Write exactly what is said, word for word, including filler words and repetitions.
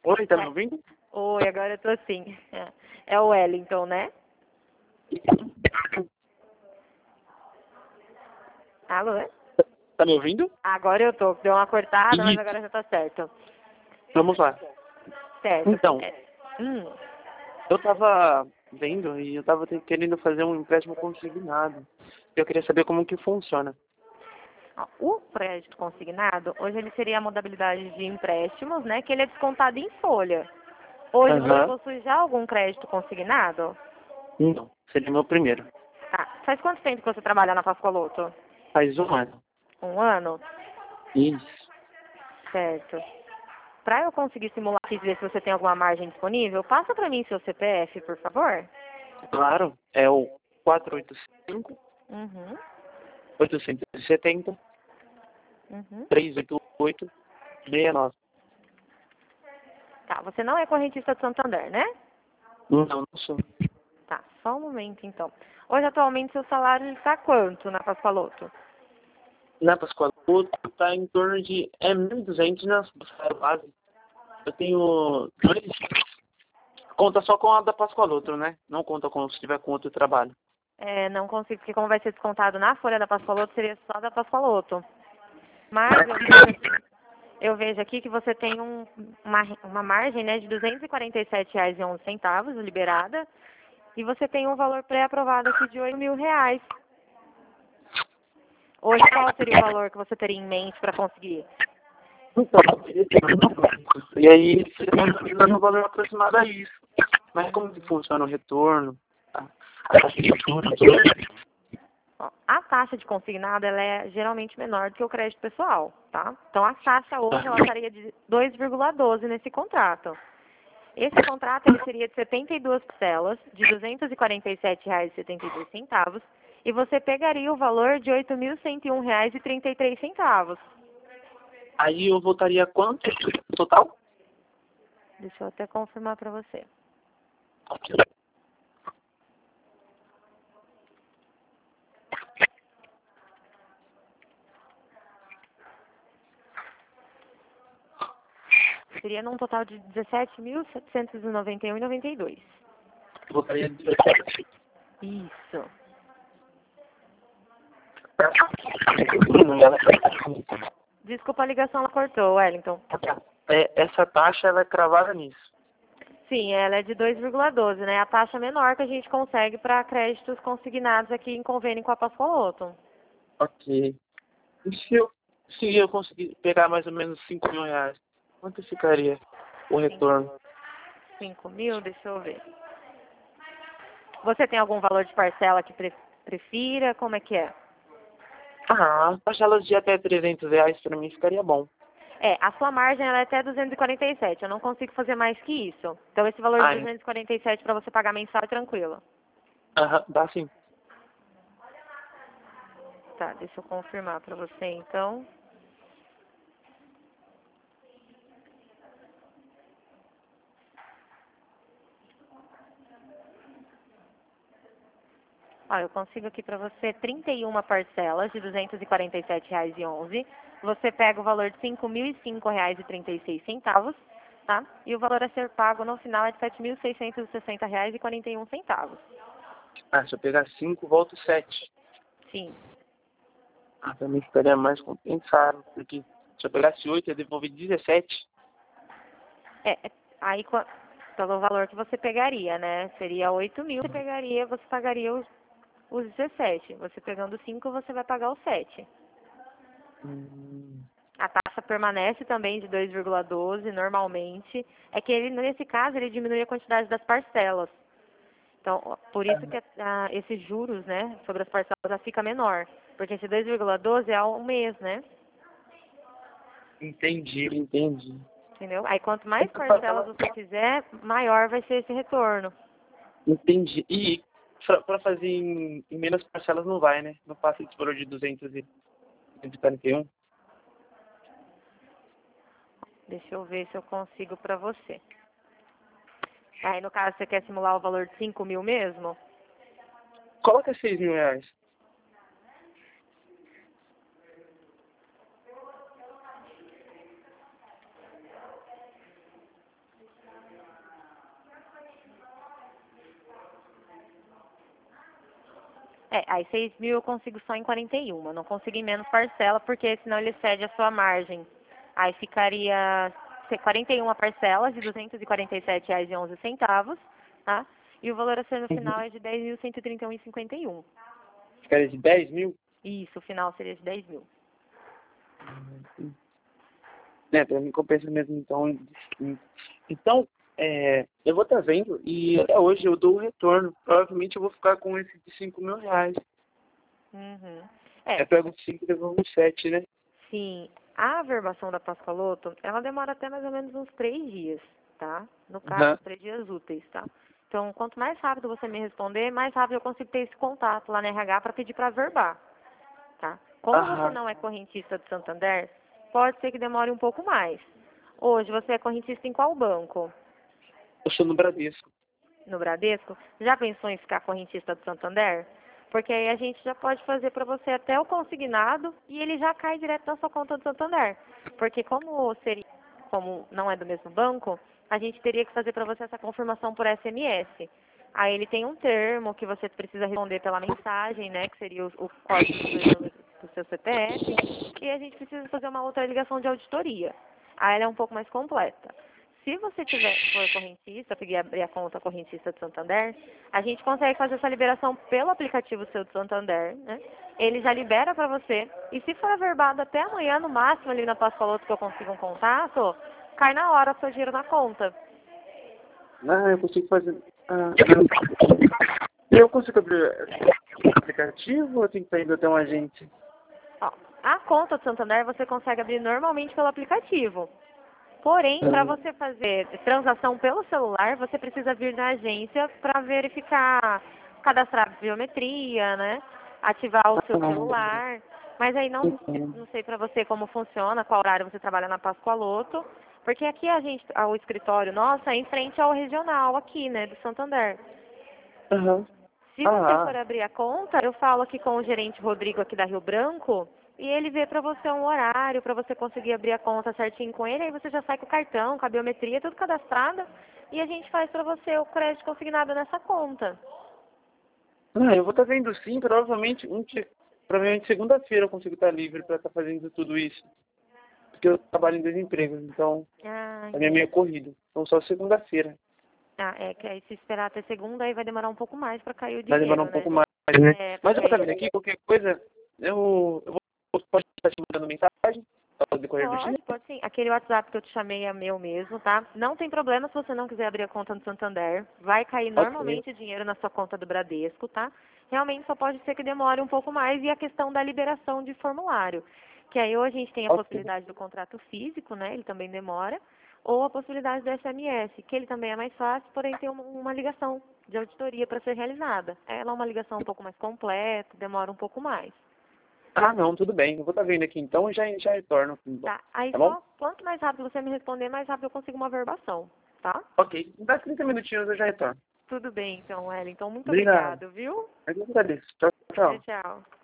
Oi, tá me ouvindo? Oi, agora eu tô sim. É o Wellington, né? Alô? Tá me ouvindo? Agora eu tô. Deu uma cortada, mas Isso. agora já tá certo. Vamos lá. Certo. Então, É. Hum. eu tava vendo e eu tava te- querendo fazer um empréstimo consignado. Eu queria saber como que funciona. Ó, o crédito consignado, hoje ele seria a modalidade de empréstimos, né? Que ele é descontado em folha. Hoje você Aham. possui já algum crédito consignado? Não, seria meu primeiro. Tá. Faz quanto tempo que você trabalha na Pascoaloto? Faz um ano. Um ano? Isso. Certo. Para eu conseguir simular aqui e ver se você tem alguma margem disponível, passa para mim seu C P F, por favor. Claro, é o quatro oito cinco, Uhum. oito sete zero, Uhum. três oito oito, seis nove. Tá, você não é correntista de Santander, né? Não, não sou. Tá, só um momento então. Hoje, atualmente, seu salário está quanto na Pascoaloto? Na Pascoal Couto tá em torno de é mil e duzentos na salário base. Eu tenho dois. Conta só com a da Pascoaloto, né? Não conta com se tiver com outro trabalho. É, não consigo, porque como vai ser descontado na folha da Pascoaloto, seria só da Pascoaloto. Mas eu vejo, eu vejo aqui que você tem um, uma, uma margem, né, de duzentos e quarenta e sete reais e onze centavos liberada, e você tem um valor pré-aprovado aqui de oito mil reais. Hoje, qual seria o valor que você teria em mente para conseguir? Então, eu queria ter mais ou menos. E aí, você está dando um valor aproximado a isso. Mas como que funciona o retorno? A a taxa de juros, tudo? Ó, a taxa de consignado ela é geralmente menor do que o crédito pessoal, tá? Então a taxa hoje ela estaria de dois vírgula doze nesse contrato. Esse contrato ele seria de setenta e duas parcelas de duzentos e quarenta e sete reais e setenta e dois centavos e você pegaria o valor de oito mil cento e um reais e trinta e três centavos. Aí eu voltaria quanto no total? Deixa eu até confirmar para você. Seria num total de dezessete mil setecentos e noventa e um reais e noventa e dois centavos. Voltaria de Isso. Desculpa, a ligação ela cortou, Wellington. É, essa taxa ela é cravada nisso. Sim, ela é de dois vírgula doze, né? A taxa menor que a gente consegue para créditos consignados aqui em convênio com a Pascoaloto. Ok. E se eu, se eu conseguir pegar mais ou menos cinco mil reais, quanto ficaria o retorno? cinco mil, deixa eu ver. Você tem algum valor de parcela que pre- prefira? Como é que é? Ah, parcelas de até trezentos reais para mim ficaria bom. É, a sua margem ela é até duzentos e quarenta e sete. Eu não consigo fazer mais que isso. Então esse valor de Ah, é. duzentos e quarenta e sete para você pagar mensal é tranquilo. Aham, dá sim. Tá, deixa eu confirmar para você então. Ó, eu consigo aqui para você trinta e uma parcelas de duzentos e quarenta e sete reais e onze. Você pega o valor de cinco mil e cinco reais e trinta e seis centavos, tá? E o valor a ser pago no final é de sete mil seiscentos e sessenta reais e quarenta e um centavos. Ah, se eu pegar cinco, volto sete. Sim. Ah, pra mim ficaria mais compensado, porque se eu pegasse oito, eu devolvi dezessete. É, é, aí qua- pelo valor que você pegaria, né? Seria oito mil, você pegaria, você pagaria os, os dezessete. Você pegando cinco, você vai pagar os sete. Hum, A taxa permanece também de dois vírgula doze normalmente. É que ele, nesse caso, ele diminui a quantidade das parcelas. Então, ó, por isso que ah, esses juros, né, sobre as parcelas já fica menor. Porque esse dois vírgula doze é ao mês, né? entendi, entendi. Entendeu? Aí quanto mais Essa parcelas parcela- você fizer, maior vai ser esse retorno. Entendi. E pra, pra fazer em, em menos parcelas não vai, né? Não passa esse valor de duzentos e quarenta e um. Deixa eu ver se eu consigo pra você. Aí, no caso, você quer simular o valor de cinco mil mesmo? Coloca seis mil reais. É, aí seis mil eu consigo só em quarenta e um. Eu não consigo em menos parcela, porque senão ele cede a sua margem. Aí ficaria quarenta e uma parcelas de duzentos e quarenta e sete reais e onze centavos, tá? E o valor a ser no final é de dez mil cento e trinta e um reais e cinquenta e um. Ficaria de dez mil? Isso, o final seria de dez mil. É, pra mim compensa mesmo, então. Então, é, eu vou estar vendo e até hoje eu dou o retorno. Provavelmente eu vou ficar com esse de cinco mil reais. Uhum. É, É, pego cinco e devolvo sete, né? sim. A averbação da Pascoaloto, ela demora até mais ou menos uns três dias, tá? No caso, Uhum. uns três dias úteis, tá? Então, quanto mais rápido você me responder, mais rápido eu consigo ter esse contato lá na R H para pedir para averbar, tá? Como você Aham. não é correntista do Santander, pode ser que demore um pouco mais. Hoje, você é correntista em qual banco? Eu sou no Bradesco. No Bradesco? Já pensou em ficar correntista do Santander? Porque aí a gente já pode fazer para você até o consignado e ele já cai direto na sua conta do Santander. Porque como seria, como não é do mesmo banco, a gente teria que fazer para você essa confirmação por S M S. Aí ele tem um termo que você precisa responder pela mensagem, né, que seria o, o código do seu, do seu C P F, e a gente precisa fazer uma outra ligação de auditoria. Aí ela é um pouco mais completa. Se você tiver, for correntista, peguei abrir a conta correntista do Santander, a gente consegue fazer essa liberação pelo aplicativo seu do Santander, né? Ele já libera para você. E se for averbado até amanhã, no máximo, ali na Pascoaloto, que eu consigo um contato, cai na hora o seu dinheiro na conta. Ah, eu consigo fazer. Ah, eu consigo abrir o aplicativo ou eu tenho que estar indo até um agente? Ó, a conta do Santander você consegue abrir normalmente pelo aplicativo. Porém, para você fazer transação pelo celular, você precisa vir na agência para verificar, cadastrar biometria, né? Ativar o seu celular. Mas aí não, não sei para você como funciona, qual horário você trabalha na Pascoaloto. Porque aqui a gente, o escritório nosso é em frente ao regional aqui, né, do Santander. Aham. Se você Ah, for abrir a conta, eu falo aqui com o gerente Rodrigo aqui da Rio Branco e ele vê pra você um horário pra você conseguir abrir a conta certinho com ele, aí você já sai com o cartão, com a biometria, tudo cadastrado e a gente faz pra você o crédito consignado nessa conta. ah, eu vou estar vendo sim, provavelmente, um dia, provavelmente segunda-feira eu consigo estar livre para estar fazendo tudo isso. Porque eu trabalho em dois empregos, então Ah, a minha é meio entendi. corrido. Então só segunda-feira. Ah, é que aí se esperar até segunda aí vai demorar um pouco mais pra cair o Vai demorar dinheiro, um né? pouco mais, né? É, Mas eu porque vou estar aí vendo aqui, qualquer coisa, eu, eu vou pode estar te mandando mensagem ao decorrer do dia. pode, pode sim. Aquele WhatsApp que eu te chamei é meu mesmo, tá? Não tem problema se você não quiser abrir a conta no Santander. Vai cair Ok. normalmente o dinheiro na sua conta do Bradesco, tá? Realmente só pode ser que demore um pouco mais e a questão da liberação de formulário. Que aí ou a gente tem a Ok. possibilidade do contrato físico, né? Ele também demora. Ou a possibilidade do S M S, que ele também é mais fácil, porém tem uma, uma ligação de auditoria para ser realizada. Ela é uma ligação um pouco mais completa, demora um pouco mais. Ah, não, tudo bem. Eu vou estar vendo aqui então e já, já retorno. Tá, aí Tá bom? só quanto mais rápido você me responder, mais rápido eu consigo uma verbação, tá? Ok. Em dá trinta minutinhos eu já retorno. Tudo bem, então, Wellington. Muito Obrigado. obrigado, viu? Eu que agradeço. Tchau, Tchau, tchau. tchau.